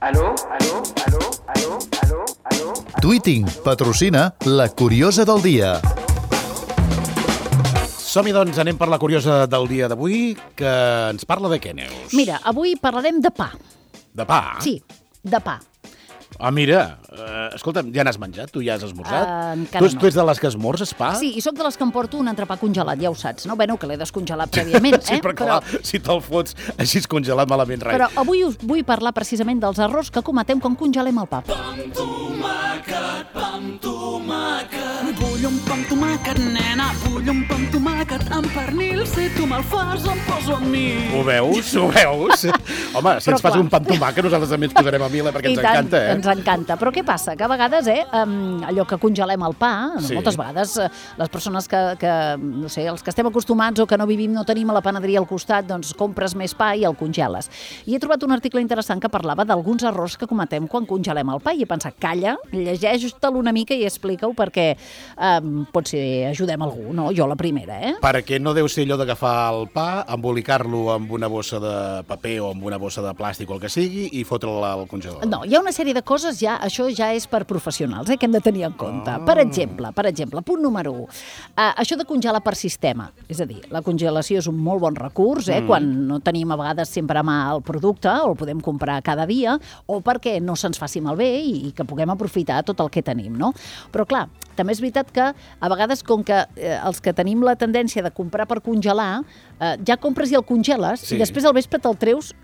Aló, aló, aló, aló, aló, aló. Tweeting patrocina La Curiosa del Dia. Som-hi, doncs, anem per la curiosa del dia d'avui, que ens parla de què, Neus? Mira, avui parlarem de pa. De pa? Sí, de pa. Ah, mira, escolta'm, ja n'has menjat? Tu ja has esmorzat? Encara no. Tu ets de les que esmorzes pa? Sí, i sóc de les que em porto un entrepà congelat, ja ho saps, no? Bueno, que l'he descongelat prèviament, Sí, però clar, si te'l fots així congelat malament res. Però avui us vull parlar precisament dels errors que cometem quan congelem el pa. Vull un pa amb tomàquet, nena, vull un pa amb tomàquet, amb pernil, si tu me'l fas, em poso amb mi. Ho veus? Ho veus? Home, si Però ens fas clar. un pa amb tomàquet, nosaltres també ens posarem a mil, perquè ens encanta, Ens encanta. Però què passa? Que a vegades, allò que congelem el pa, Sí. moltes vegades les persones que, no sé, els que estem acostumats o que no vivim, no tenim a la panaderia al costat, doncs compres més pa i el congeles. I he trobat un article interessant que parlava d'alguns errors que cometem quan congelem el pa i he pensat, calla, llegeix-te'l una mica i explica-ho perquè potser ajudem algú, no? Jo la primera, Perquè no deu ser allò d'agafar el pa, embolicar-lo amb una bossa de paper o amb una bossa de plàstic o el que sigui i fotre'l al congelador. No, hi ha una sèrie de coses, això ja és per professionals, que hem de tenir en compte. Per exemple, punt número 1, això de congelar per sistema. És a dir, la congelació és un molt bon recurs, quan no tenim a vegades sempre a mà el producte, o el podem comprar cada dia, o perquè no se'ns faci malbé i que puguem aprofitar tot el que tenim, no? Però clar, també és veritat que a vegades, com que els que tenim la tendència de comprar per congelar, ja compres i el congeles, Sí. i després al vespre te'l treus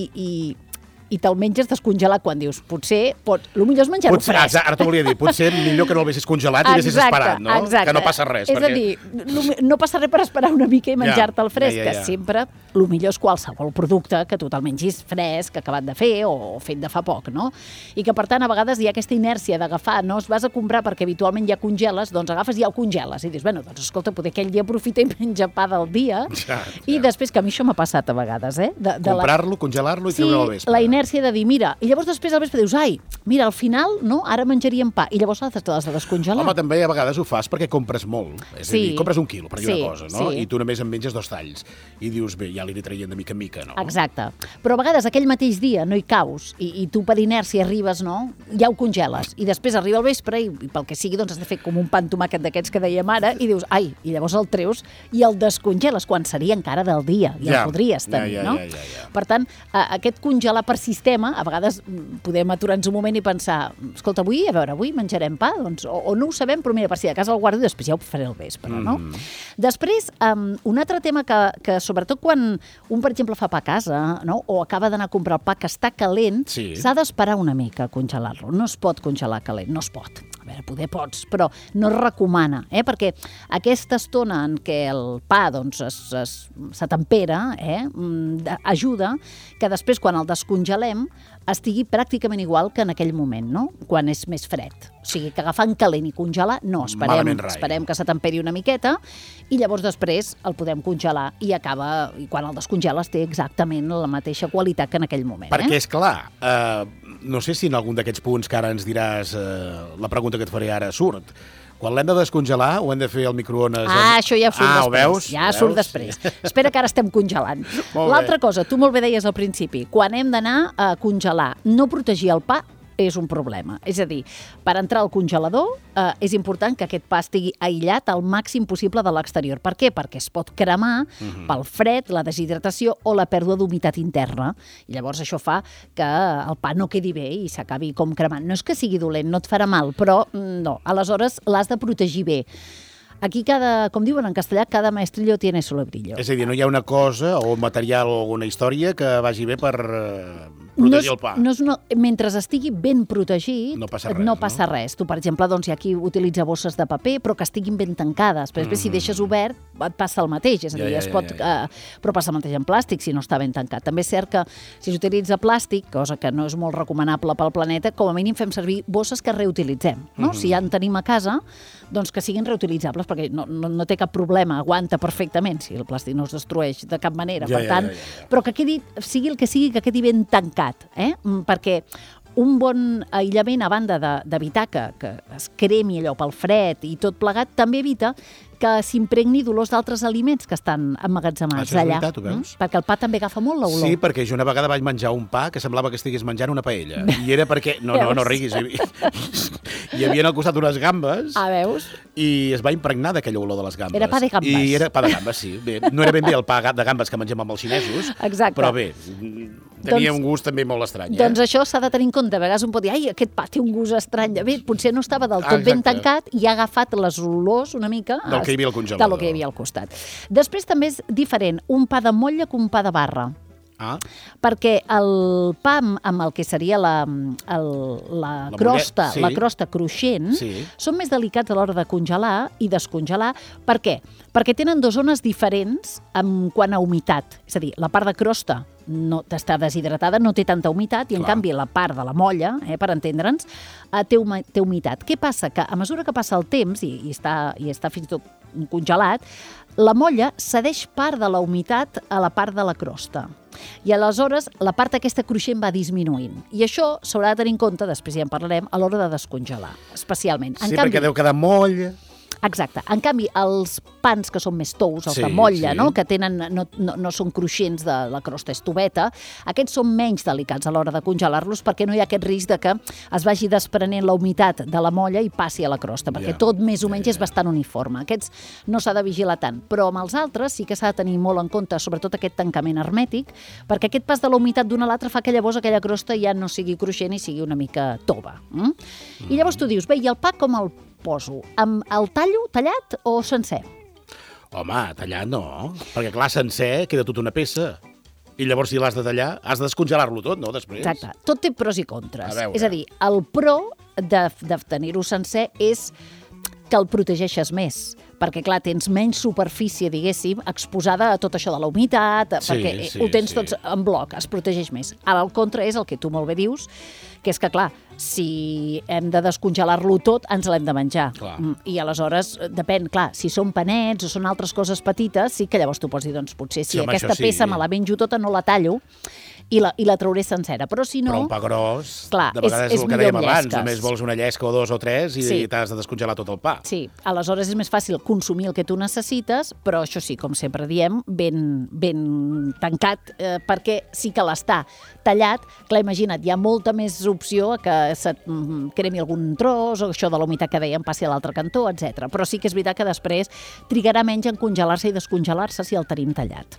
i te'l menges descongelat quan dius, potser, el millor és menjar-ho fresc. Ara t'ho volia dir, potser millor que no el vessis congelat i vessis esperat, no? Exacte. Que no passa res. És a dir, no passa res per esperar una mica i menjar-te el fresc, ja. que sempre el millor és qualsevol producte que tu te'l mengis fresc, acabat de fer o fet de fa poc, no? I que, per tant, a vegades hi ha aquesta inèrcia d'agafar, no es vas a comprar perquè habitualment ja congeles, doncs agafes i ja el congeles i dius, bueno, doncs escolta, poder aquell dia aprofita i menja pa del dia. Ja. I després, que a mi això m'ha passat a vegades, Comprar-lo, congelar-lo i treure al vespre. la inèrcia de dir, mira, i llavors després al vespre dius, ai, mira, al final, no, ara menjaríem pa, i llavors l'has de descongelar. Home, també a vegades ho fas perquè compres molt. És a dir, compres 1 quilo, per dir una cosa, no? Sí. I tu només en menges 2 talls. I dius, bé, ja l'iré traient de mica en mica, no? Exacte. Però a vegades aquell mateix dia no hi caus i tu per inèrcia arribes, no? Ja ho congeles. I després arriba el vespre i pel que sigui, doncs has de fer com un pa amb tomàquet d'aquests que dèiem ara i dius, ai, i llavors el treus i el descongeles quan seria encara del dia. Ja el podries tenir, no? Ja. Per tant, aquest congelar per sistema, a vegades podem aturar-nos un moment i pensar, escolta, avui menjarem pa, doncs, o no ho sabem, però mira, per si de casa el guardo i després ja ho faré al vespre, no? Després, un altre tema que sobretot quan un, per exemple, fa pa a casa, no? O acaba d'anar a comprar el pa que està calent, Sí. s'ha d'esperar una mica a congelar-lo. No es pot congelar calent, no es pot. A veure, poder pots, però no es recomana, perquè aquesta estona en què el pa doncs, s'atempera, ajuda que després, quan el descongelem, estigui pràcticament igual que en aquell moment, no? Quan és més fred. O sigui, que agafant calent i congelar, no, esperem que s'atemperi una miqueta i llavors després el podem congelar i quan el descongeles té exactament la mateixa qualitat que en aquell moment. Perquè, és clar, no sé si en algun d'aquests punts que ara ens diràs, la pregunta que et faré ara surt. Quan l'hem de descongelar, ho hem de fer al microones? Això ja surt després. Ho veus? Ja surt després. Espera que ara estem congelant. L'altra cosa, tu molt bé deies al principi, quan hem d'anar a congelar, no protegir el pa és un problema. És a dir, per entrar al congelador és important que aquest pa estigui aïllat al màxim possible de l'exterior. Per què? Perquè es pot cremar pel fred, la deshidratació o la pèrdua d'humitat interna. I llavors això fa que el pa no quedi bé i s'acabi com cremant. No és que sigui dolent, no et farà mal, però no. Aleshores l'has de protegir bé. Aquí, com diuen en castellà, cada maestrillo tiene su librillo. És a dir, no hi ha una cosa o un material o una història que vagi bé per protegir el pa. Mentre estigui ben protegit, no passa res. Tu, per exemple, doncs, hi ha qui utilitza bosses de paper, però que estiguin ben tancades. Després, si deixes obert, et passa el mateix. És a dir, però passa el mateix en plàstic, si no està ben tancat. També és cert que si s'utilitza plàstic, cosa que no és molt recomanable pel planeta, com a mínim fem servir bosses que reutilitzem. No? Si ja en tenim a casa, doncs que siguin reutilitzables, perquè no té cap problema, aguanta perfectament, si el plàstic no es destrueix de cap manera. Per tant, però que sigui el que sigui, que quedi ben tancat, perquè un bon aïllament, a banda d'evitar que es cremi allò pel fred i tot plegat, també evita que s'impregni d'olors d'altres aliments que estan emmagatzemats Això és allà. veritat, ho veus? Perquè el pa també agafa molt l'olor. Sí, perquè jo una vegada vaig menjar un pa que semblava que estigués menjant una paella. I era perquè... No riguis. Hi havia al costat unes gambes Veus? i es va impregnar d'aquella olor de les gambes. Era pa de gambes. I era pa de gambes, sí. Bé, no era ben bé el pa de gambes que mengem amb els xinesos, Exacte. però bé, tenia un gust també molt estrany. Doncs això s'ha de tenir en compte. A vegades un pot dir, ai, aquest pa té un gust estrany. Bé, potser no estava del tot ben tancat i ha agafat les olors una mica... Del que hi havia al congelador. Del que hi havia al costat. Després també és diferent un pa de motlla que un pa de barra. Perquè el pa amb el que seria la crosta, sí. la crosta cruixent, són més delicats a l'hora de congelar i descongelar. Per què? Perquè tenen dues zones diferents en quant a humitat. És a dir, la part de crosta no està deshidratada, no té tanta humitat, i en canvi la part de la molla, per entendre'ns, té humitat. Què passa? Que a mesura que passa el temps, i està fins i tot congelat, la molla cedeix part de la humitat a la part de la crosta. I aleshores la part aquesta cruixent va disminuint. I això s'haurà de tenir en compte, després ja en parlarem, a l'hora de descongelar, especialment. Sí, perquè deu quedar moll... Exacte. En canvi, els pans que són més tous, els de motlla, no? Que tenen, no són cruixents, de la crosta és toveta, aquests són menys delicats a l'hora de congelar-los perquè no hi ha aquest risc de que es vagi desprenent la humitat de la molla i passi a la crosta, perquè tot més o menys és bastant uniforme. Aquests no s'ha de vigilar tant, però amb els altres sí que s'ha de tenir molt en compte, sobretot aquest tancament hermètic, perquè aquest pas de la humitat d'un a l'altre fa que llavors aquella crosta ja no sigui cruixent i sigui una mica tova. I llavors tu dius, bé, i el pa com el poso? Amb el tallo tallat o sencer? Home, tallat no, perquè clar, sencer queda tota una peça. I llavors si l'has de tallar, has de descongelar-lo tot, no, després? Exacte. Tot té pros i contres. És a dir, el pro de tenir-ho sencer és que el protegeixes més, perquè, clar, tens menys superfície, diguéssim, exposada a tot això de la humitat, perquè ho tens tots en bloc, es protegeix més. Ara, el contra és el que tu molt bé dius, que és que, clar, si hem de descongelar-lo tot, ens l'hem de menjar. I aleshores, depèn, clar, si són panets o són altres coses petites, sí que llavors tu pots dir, doncs potser si aquesta peça me la menjo tota, no la tallo, i la trauré sencera, però si no... Però un pa gros, clar, de vegades és el que dèiem abans, només vols una llesca o dos o tres i t'has de descongelar tot el pa. Sí, aleshores és més fàcil consumir el que tu necessites, però això sí, com sempre diem, ben tancat, perquè sí que l'està tallat. Clar, imagina't, hi ha molta més opció que se't cremi algun tros o això de la humitat que dèiem passi a l'altre cantó, etc. Però sí que és veritat que després trigarà menys en congelar-se i descongelar-se si el tenim tallat.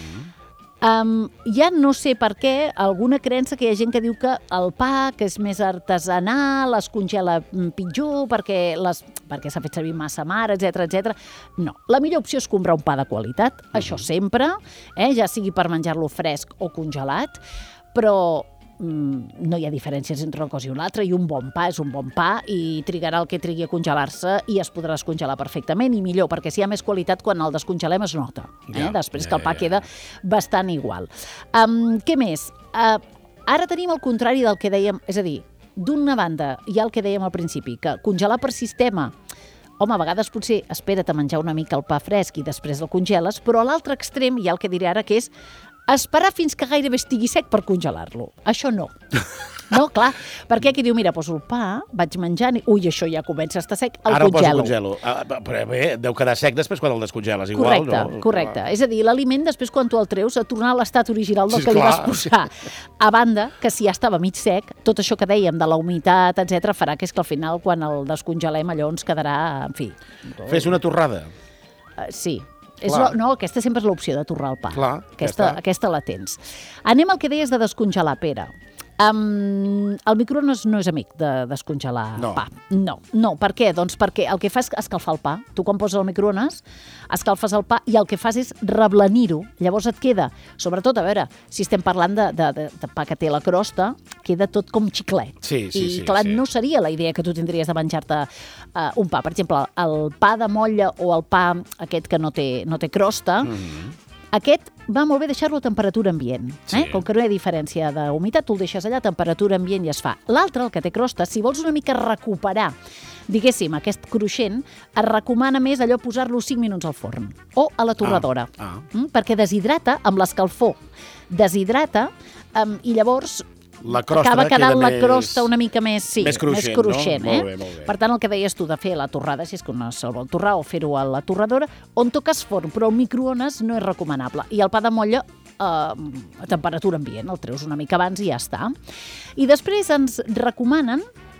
Ja no sé per què, alguna creença que hi ha gent que diu que el pa, que és més artesanal, es congela pitjor perquè s'ha fet servir massa mar, etc. No, la millor opció és comprar un pa de qualitat, això sempre, ja sigui per menjar-lo fresc o congelat, però no hi ha diferències entre una cosa i una altra, i un bon pa és un bon pa i trigarà el que trigui a congelar-se i es podrà descongelar perfectament, i millor, perquè si hi ha més qualitat quan el descongelem es nota, després que el pa queda bastant igual. Què més? Ara tenim el contrari del que dèiem, és a dir, d'una banda hi ha el que dèiem al principi, que congelar per sistema, home, a vegades potser espera't a menjar una mica el pa fresc i després el congeles, però a l'altre extrem hi ha el que diré ara, que és esperar fins que gairebé estigui sec per congelar-lo. Això no. No, clar, perquè aquí diu, mira, poso el pa, vaig menjant, ui, això ja comença a estar sec, el ara congelo. Ara el congelo. Però bé, deu quedar sec després quan el descongeles, igual, no? Correcte. És a dir, l'aliment, després quan tu el treus, a tornar a l'estat original del que li vas posar. A banda, que si ja estava mig sec, tot això que dèiem de la humitat, etc., farà que és que al final, quan el descongelem, allò ens quedarà, en fi... Fes una torrada. Sí. No, aquesta sempre és l'opció de torrar el pa. Clar, aquesta la tens. Anem al que deies de descongelar, Pere. El microones no és amic de descongelar pa. No. Per què? Doncs perquè el que fa és escalfar el pa. Tu quan poses el microones escalfes el pa i el que fas és reblanir-ho. Llavors et queda, sobretot, a veure, si estem parlant de pa que té la crosta, queda tot com xiclet. I clar, no seria la idea que tu tindries de menjar-te un pa. Per exemple, el pa de motlla o el pa aquest que no té crosta, aquest va molt bé deixar-lo a temperatura ambient. Com que no hi ha diferència d'humitat, tu el deixes allà a temperatura ambient i es fa. L'altre, el que té crosta, si vols una mica recuperar, diguéssim, aquest cruixent, es recomana més allò posar-lo 5 minuts al forn o a la torradora, perquè deshidrata amb l'escalfor. Deshidrata i llavors La crosta acaba quedant queda la més- crosta una mica més, més cruixent, més cruixent, no? eh? Molt bé, molt bé. Per tant, el que deies tu de fer la torrada, si és que un se'l vol torrar, o fer-ho a la torradora, on toques forn, però el microones no és recomanable. I el pa de motlla a temperatura ambient, el treus una mica abans i ja està. I després ens recomanen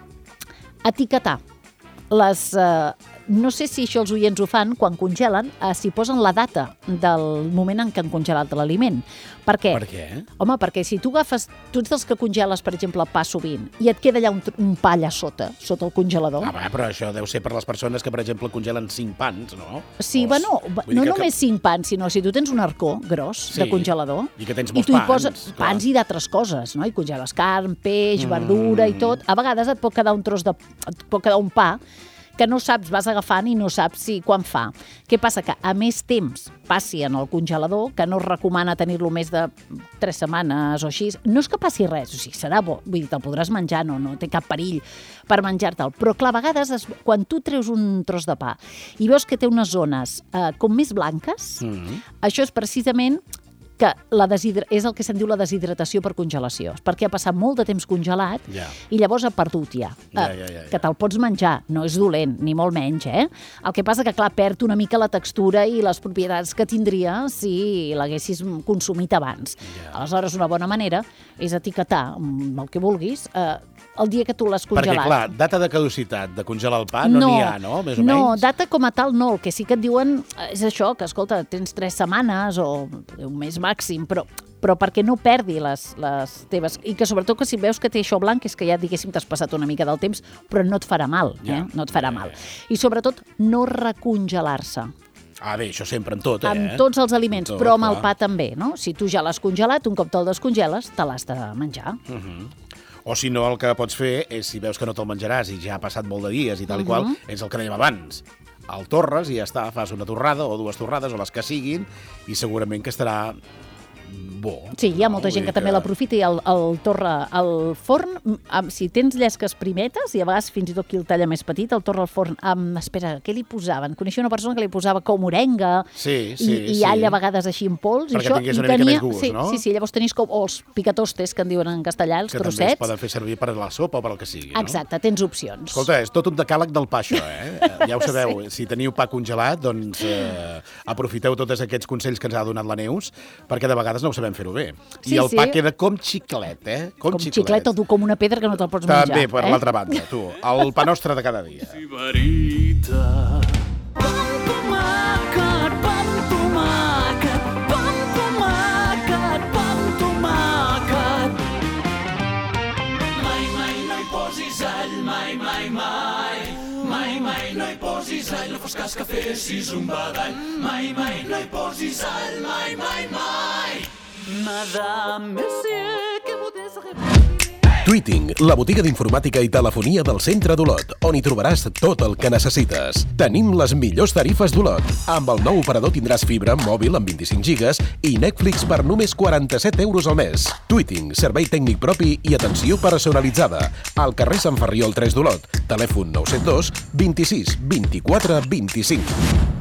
etiquetar les... no sé si això els oients ho fan, quan congelen, s'hi posen la data del moment en què han congelat l'aliment. Per què? Per què? Home, perquè si tu agafes... Tu ets dels que congeles, per exemple, el pa sovint, i et queda allà un pa allà sota el congelador. Ah, va, però això deu ser per les persones que, per exemple, congelen 5 pans, no? Sí, bueno, no només 5 pans, sinó si tu tens un arcó gros de congelador i que tens i molts tu hi pans, poses clar. pans i d'altres coses, no? I congeles carn, peix, verdura i tot. A vegades et pot quedar et pot quedar un pa que no saps, vas agafant i no saps quan fa. Què passa? Que a més temps passi en el congelador, que no es recomana tenir-lo més de 3 setmanes o així, no és que passi res, o sigui, serà bo, vull dir, te'l podràs menjar, no té cap perill per menjar-te'l, però clar, a vegades, quan tu treus un tros de pa i veus que té unes zones com més blanques, això és precisament que és el que se'n diu la deshidratació per congelació. És perquè ha passat molt de temps congelat i llavors ha perdut ja. Que te'l pots menjar, no és dolent, ni molt menys, eh? El que passa que, clar, perd una mica la textura i les propietats que tindria si l'haguessis consumit abans. Aleshores, una bona manera és etiquetar el que vulguis el dia que tu l'has congelat. Perquè, clar, data de caducitat de congelar el pa no n'hi ha, no? Més o menys? No, data com a tal no. El que sí que et diuen és això, que, escolta, tens 3 setmanes o un mes màxim, però perquè no perdi les teves... I que sobretot que si veus que té això blanc és que ja, diguéssim, t'has passat una mica del temps, però no et farà mal, no et farà mal. I sobretot no recongelar-se. Ah, bé, això sempre en tot, Amb tots els aliments, però amb el pa també, no? Si tu ja l'has congelat, un cop te'l descongeles, te l'has de menjar. O si no, el que pots fer és, si veus que no te'l menjaràs i ja ha passat molt de dies i tal i qual, és el que dèiem abans. El torres i ja està, fas una torrada o 2 torrades o les que siguin i segurament que estarà bo. Sí, hi ha molta gent que també l'aprofita i el torra al forn, si tens llesques primetes, i a vegades fins i tot qui el talla més petit, el torra al forn amb... Espera, què li posaven? Coneixia una persona que li posava com morenga i all a vegades així en pols. Perquè tingués una mica més gust, no? Sí, llavors tenies com els picatostes, que en diuen en castellà, els trossets. Que també es poden fer servir per a la sopa o per al que sigui, no? Exacte, tens opcions. Escolta, és tot un decàleg del pa, això, Ja ho sabeu, si teniu pa congelat, doncs aprofiteu tots aquests consells que ens ha donat la Neus, perquè de vegades no ho sabem fer-ho bé. I el pa queda com xiclet, Com xiclet o dur com una pedra que no te'l pots menjar. També, per l'altra banda, tu. El pa nostre de cada dia. Sibarita. Pa amb tomàquet, pa amb tomàquet, pa amb tomàquet, pa amb tomàquet. Mai, mai no hi posis all, mai, mai, mai. Mai, mai no hi posis all, no fos cas que fessis un badall. Mai, mai no hi posis all, mai, mai, mai. Madame, monsieur, que vous désirez... Tweeting, la botiga d'informàtica i telefonia del centre d'Olot, on hi trobaràs tot el que necessites. Tenim les millors tarifes d'Olot. Amb el nou operador tindràs fibra mòbil amb 25 gigas i Netflix per només 47 euros al mes. Tweeting, servei tècnic propi i atenció personalitzada. Al carrer Sant Ferriol 3 d'Olot. Telèfon 972 26 24 25.